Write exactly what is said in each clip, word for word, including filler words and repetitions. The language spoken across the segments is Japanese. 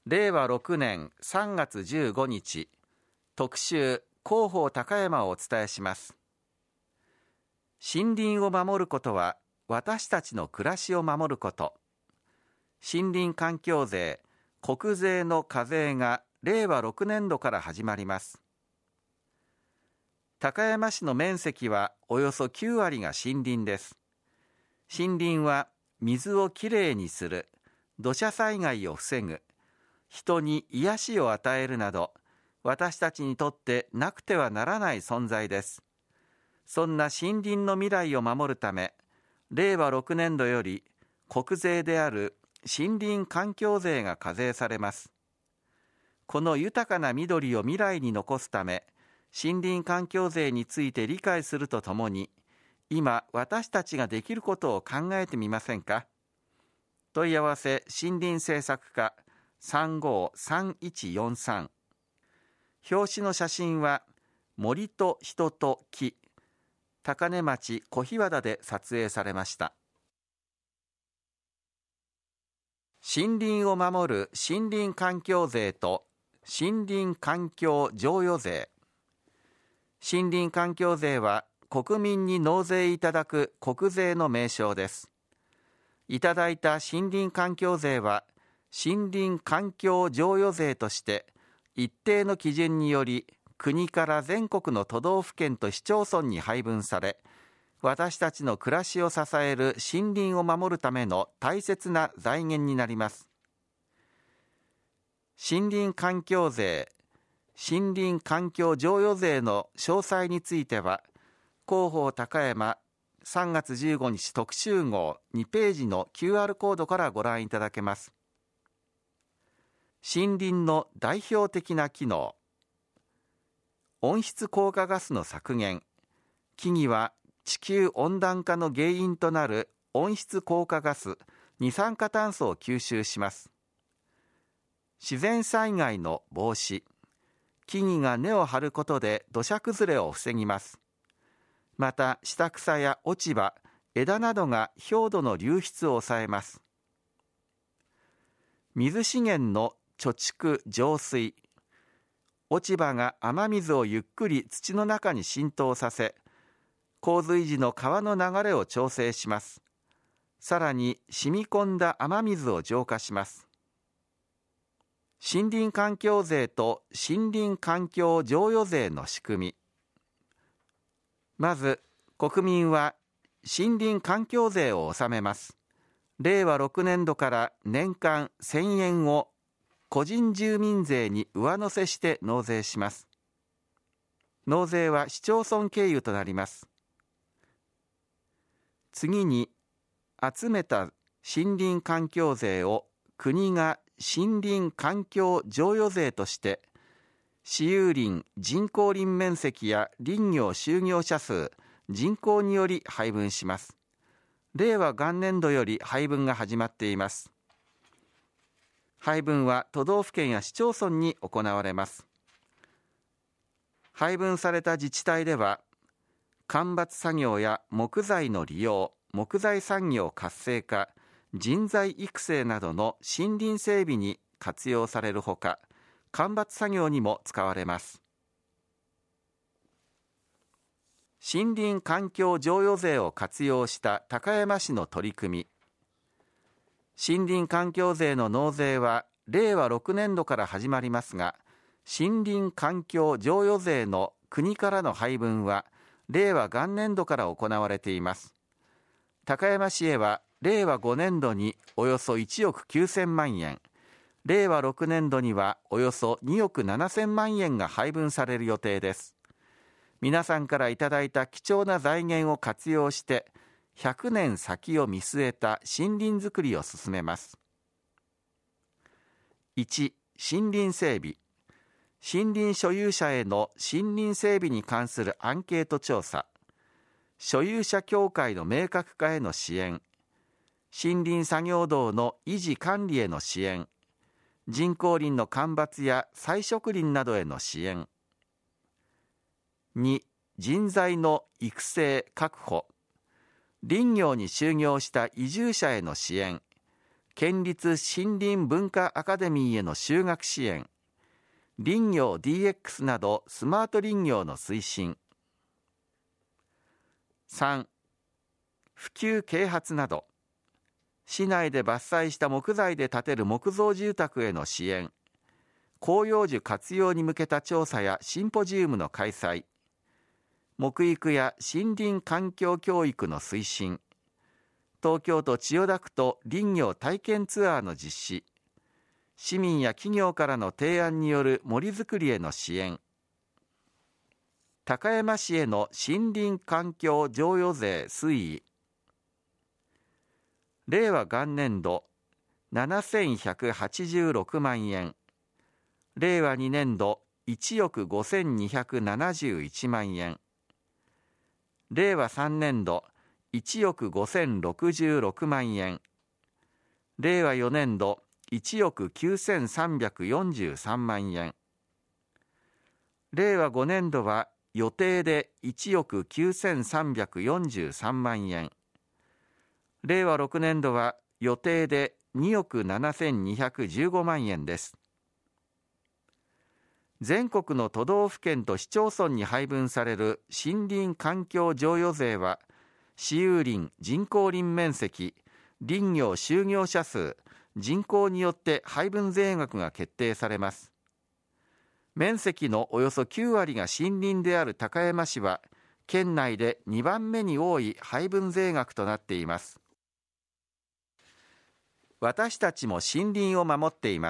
れいわろくねんさんがつじゅうごにち、特集広報高山をお伝えします。森林を守ることは私たちの暮らしを守ること。森林環境税、国税の課税がれいわろくねんどから始まります。高山市の面積はおよそきゅうわりが森林です。森林は水をきれいにする、土砂災害を防ぐ、人に癒しを与えるなど、私たちにとってなくてはならない存在です。そんな森林の未来を守るため、れいわろくねんどより国税である森林環境税が課税されます。この豊かな緑を未来に残すため、森林環境税について理解するとともに、今私たちができることを考えてみませんか。問い合わせ森林政策課 さんごーさんいちよんさん。表紙の写真は森と人と木、高根町小日和田で撮影されました。森林を守る森林環境税と森林環境譲与税。森林環境税は国民に納税いただく国税の名称です。いただいた森林環境税は森林環境譲与税として一定の基準により国から全国の都道府県と市町村に配分され、私たちの暮らしを支える森林を守るための大切な財源になります。森林環境税、森林環境譲与税の詳細については、広報高山さんがつじゅうごにち特集号にページの キューアール コードからご覧いただけます。森林の代表的な機能。温室効果ガスの削減。木々は地球温暖化の原因となる温室効果ガス、二酸化炭素を吸収します。自然災害の防止。木々が根を張ることで土砂崩れを防ぎます。また、下草や落ち葉、枝などが表土の流出を抑えます。水資源の貯蓄・浄水。落ち葉が雨水をゆっくり土の中に浸透させ、洪水時の川の流れを調整します。さらに染み込んだ雨水を浄化します。森林環境税と森林環境譲与税の仕組み。まず、国民は森林環境税を納めます。れいわろくねんどから年間せんえんを個人住民税に上乗せして納税します。納税は市町村経由となります。次に、集めた森林環境税を国が森林環境譲与税として、私有林、人工林面積や林業就業者数、人口により配分します。れいわがんねんどより配分が始まっています。配分は都道府県や市町村に行われます。配分された自治体では、間伐作業や木材の利用、木材産業活性化、人材育成などの森林整備に活用されるほか、間伐作業にも使われます。森林環境譲与税を活用した高山市の取り組み。森林環境税の納税はれいわろくねんどから始まりますが、森林環境譲与税の国からの配分はれいわがんねんどから行われています。高山市へはれいわごねんどにおよそいちおくきゅうせんまんえん、れいわろくねんどにはおよそにおくななせんまんえんが配分される予定です。皆さんからいただいた貴重な財源を活用してひゃくねん先を見据えた森林づくりを進めます。いち. 森林整備。森林所有者への森林整備に関するアンケート調査。所有者協会の明確化への支援。森林作業道の維持管理への支援。人工林の間伐や再植林などへの支援。に. 人材の育成確保。林業に就業した移住者への支援。 県立森林文化アカデミーへの修学支援、林業 ディーエックス などスマート林業の推進。さん、普及啓発など、市内で伐採した木材で建てる木造住宅への支援、広葉樹活用に向けた調査やシンポジウムの開催、木育や森林環境教育の推進、東京都千代田区と林業体験ツアーの実施、市民や企業からの提案による森づくりへの支援、高山市への森林環境譲与税推移。令和元年度ななせんひゃくはちじゅうろくまんえん、令和にねん度いちおくごせんにひゃくななじゅういちまんえん、令和さんねん度いちおくごせんろくじゅうろくまんえん、令和よねん度いちおくきゅうせんさんびゃくよんじゅうさんまんえん、令和ごねん度は予定でいちおくきゅうせんさんびゃくよんじゅうさんまんえん、令和ろくねん度は予定でにおくななせんにひゃくじゅうごまんえんです。全国の都道府県と市町村に配分される森林環境譲与税は、私有林、人工林面積、林業就業者数、人口によって配分税額が決定されます。面積のおよそきゅうわりが森林である高山市は、県内でにばんめに多い配分税額となっています。私たちも森林を守っています。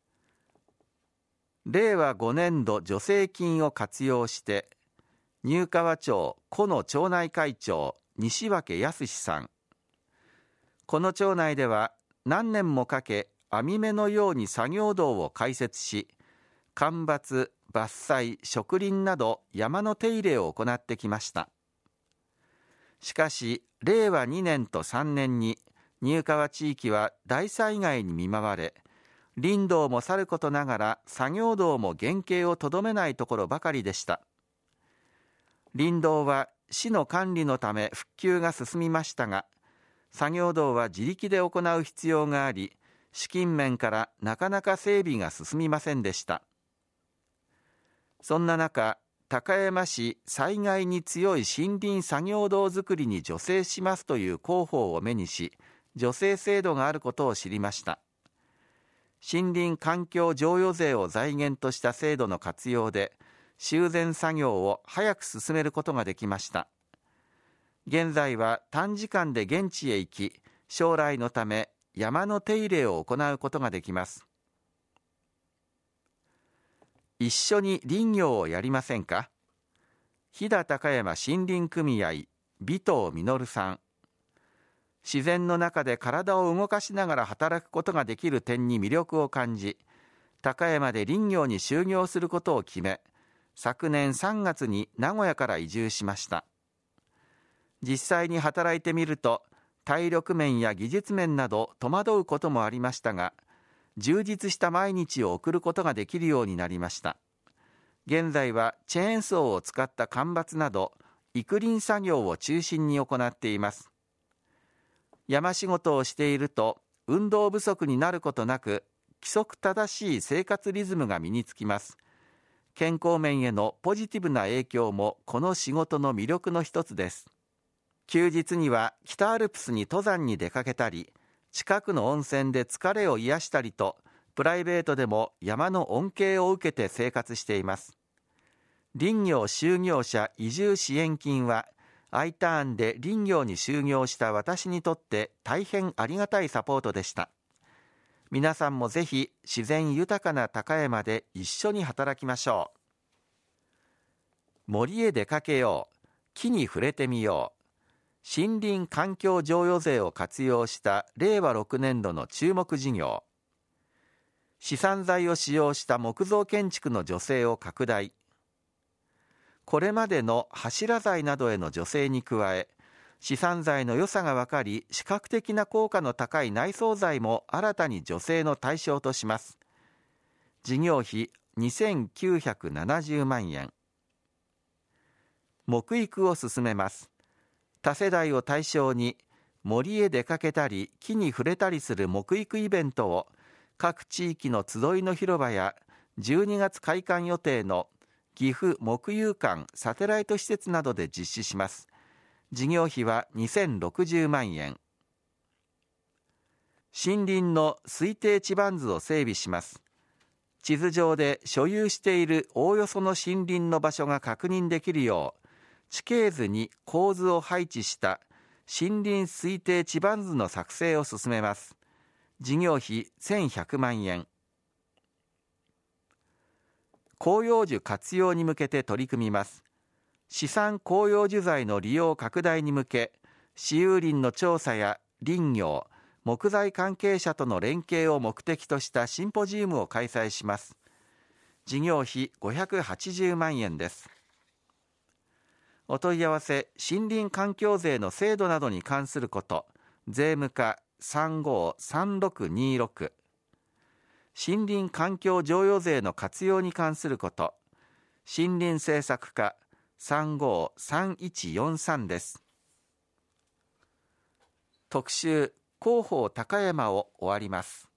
令和ごねん度助成金を活用して、入川町古野町内会長西脇康さん。この町内では何年もかけ網目のように作業道を開設し、間伐、伐採、植林など山の手入れを行ってきました。しかし令和にねんとさんねんに入川地域は大災害に見舞われ、林道もさることながら作業道も原形をとどめないところばかりでした。林道は市の管理のため復旧が進みましたが、作業道は自力で行う必要があり、資金面からなかなか整備が進みませんでした。そんな中、高山市災害に強い森林作業道づくりに助成しますという広報を目にし、助成制度があることを知りました。森林環境譲与税を財源とした制度の活用で、修繕作業を早く進めることができました。現在は短時間で現地へ行き、将来のため山の手入れを行うことができます。一緒に林業をやりませんか？飛騨高山森林組合、尾藤実さん。自然の中で体を動かしながら働くことができる点に魅力を感じ、高山で林業に就業することを決め、昨年さんがつに名古屋から移住しました。実際に働いてみると、体力面や技術面など戸惑うこともありましたが、充実した毎日を送ることができるようになりました。現在はチェーンソーを使った間伐など、育林作業を中心に行っています。山仕事をしていると運動不足になることなく、規則正しい生活リズムが身につきます。健康面へのポジティブな影響もこの仕事の魅力の一つです。休日には北アルプスに登山に出かけたり、近くの温泉で疲れを癒したりと、プライベートでも山の恩恵を受けて生活しています。林業就業者移住支援金は、Iターンで林業に就業した私にとって大変ありがたいサポートでした。皆さんもぜひ自然豊かな高山で一緒に働きましょう。森へ出かけよう。木に触れてみよう。森林環境譲与税を活用した令和ろくねん度の注目事業。資産財を使用した木造建築の助成を拡大。これまでの柱材などへの助成に加え、資産材の良さが分かり、視覚的な効果の高い内装材も新たに助成の対象とします。事業費にせんきゅうひゃくななじゅうまんえん。木育を進めます。多世代を対象に、 森へ出かけたり木に触れたりする木育イベントを各地域の集いの広場やじゅうにがつ開館予定の岐阜木遊館サテライト施設などで実施します。事業費はにせんろくじゅうまんえん。森林の推定地盤図を整備します。地図上で所有しているおおよその森林の場所が確認できるよう、地形図に構図を配置した森林推定地盤図の作成を進めます。事業費せんひゃくまんえん。広葉樹活用に向けて取り組みます。資産広葉樹材の利用拡大に向け、私有林の調査や林業、木材関係者との連携を目的としたシンポジウムを開催します。事業費ごひゃくはちじゅうまんえんです。お問い合わせ、森林環境税の制度などに関すること、税務課 さんごーさんろくにろく、森林環境譲与税の活用に関すること、森林政策課 さんごーさんいちよんさん です。特集広報高山を終わります。